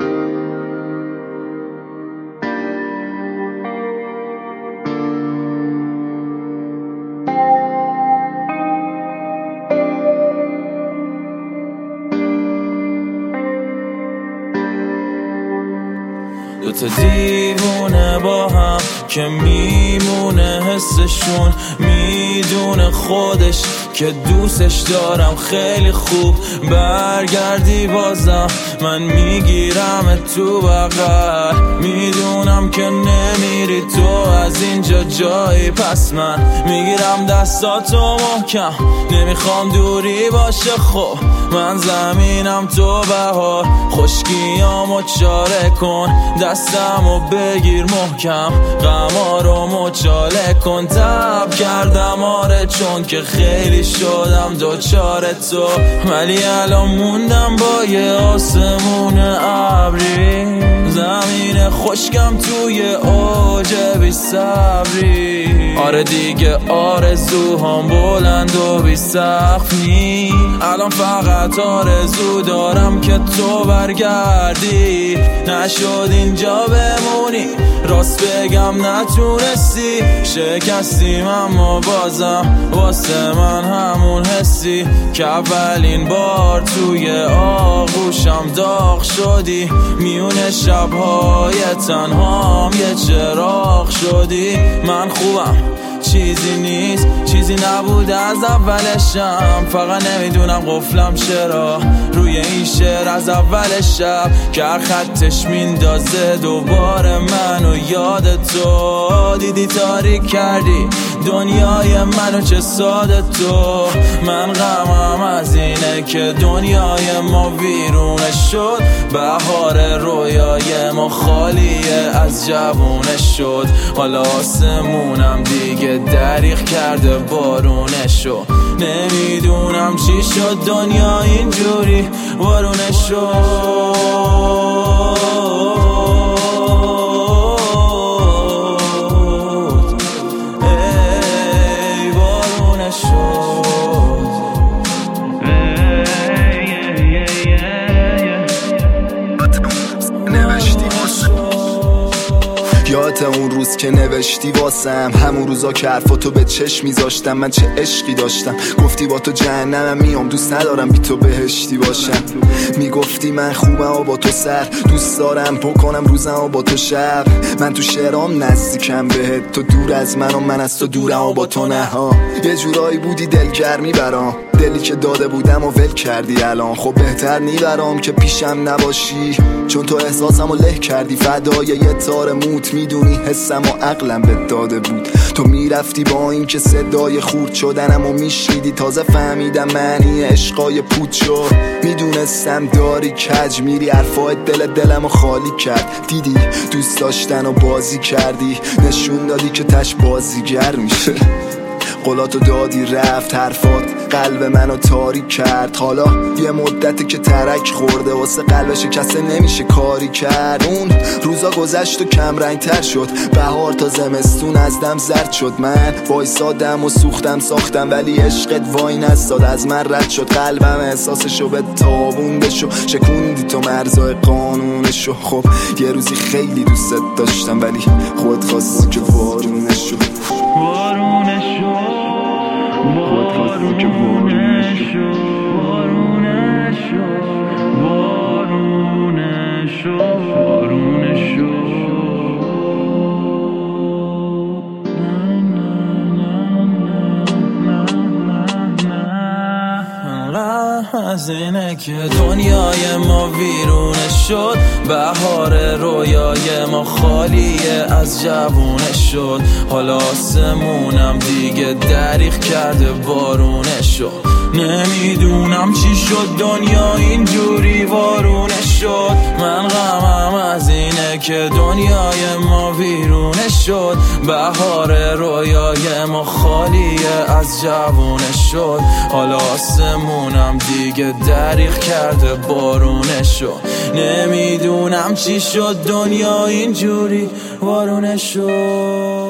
دوتا دیوونه با هم که میمونه حسشون، میدونه خودش که دوستش دارم. خیلی خوب برگردی بازم، من میگیرم تو بغل. میدونم که نمیری تو از اینجا جایی، پس من میگیرم دستاتو محکم. نمیخوام دوری باشه، خب من زمینم تو بهار. خشکیامو چاره کن، دستمو بگیر محکم. غمارو مچاله کن، تب کردم آره، چون که خیلی شدم دوچار تو. ولی الان موندم با یه آسمون ابری، زمین خشکم توی اوج بی صبری. آره دیگه آرزوهام بلند و بی سقف نی. الان فقط آرزو دارم که تو برگردی. نشد اینجا بمونی، راست بگم نتونستی. شکستیم اما بازم واسه من همون حسی که اولین بار توی آغوشم داغ شدی. میونه شبهای تنهام یه چراغ شدی. من خوبم، چیزی نیست، چیزی نبود از اولشم. فقط نمیدونم قفلم چرا روی این شعر از اول شب که خطش میندازه دوباره منو یاد تو. دیدی تاریک کردی دنیای منو، چه ساده تو. من غمم از اینه که دنیای ما ویرونه شد. بهار رویای ما خالیه از جوونه شد. حالا آسمونم دیگه دریغ کرده بارونه شد. نمیدونم چی شد دنیا اینجوری وارونه شد. یادت اون روز که نوشتی واسم، همون روزا که حرفاتو به چشم میذاشتم. من چه عشقی داشتم، گفتی با تو جهنمم میام، دوست ندارم بی تو بهشتی باشم. میگفتی من خوبم و با تو سر، دوست دارم بکنم روزم و با تو شب. من تو شعرام نزدیکم بهت، تو دور از من و من از تو دورم و با تو نه ها. یه جورایی بودی دلگرمی برام، دلی که داده بودم و ول کردی الان. خب بهتر نیبرام که پیشم نباشی، چون تو احساسم و له کردی. فدای یه تار موت، میدونی حسم و عقلم به داده بود. تو میرفتی با این که صدای خورد شدنم و میشنیدی. تازه فهمیدم معنی عشقای پوت شد. میدونستم داری کج میری، حرفای دلم و خالی کرد. دیدی دوست داشتن و بازی کردی، نشون دادی که تش بازیگر میشه. قولاتو دادی رفت، حرفات قلب منو تاریک کرد. حالا یه مدتی که ترک خورده، واسه قلب شکسته نمیشه کاری کرد. اون روزا گذشت و کم رنگ تر شد، بهار تا زمستون از دم زرد شد. من وایسادم و سوختم ساختم، ولی عشقت وای نستاد، از من رد شد. قلبم احساسشو به تابونده شو، شکوندی تو مرزای قانونشو. خب یه روزی خیلی دوست داشتم، ولی خود خواستی که وارونه شو. وارونه شو، وارونه شو، وارونه شو، وارونه شو، وارونه شو. از اینه که دنیای ما ویرونه شد. بهار رویای ما خالیه از جوونه شد. حالا آسمونم دیگه دریغ کرده بارونه شد. نمیدونم چی شد دنیا اینجوری وارونه شد. من غمم از اینه که دنیای ما ویرونه شد. بهار رویای ما خالیه از جوونه شد. حالا آسمونم دیگه دریغ کرده بارونه شد. نمیدونم چی شد دنیا اینجوری وارونه شد.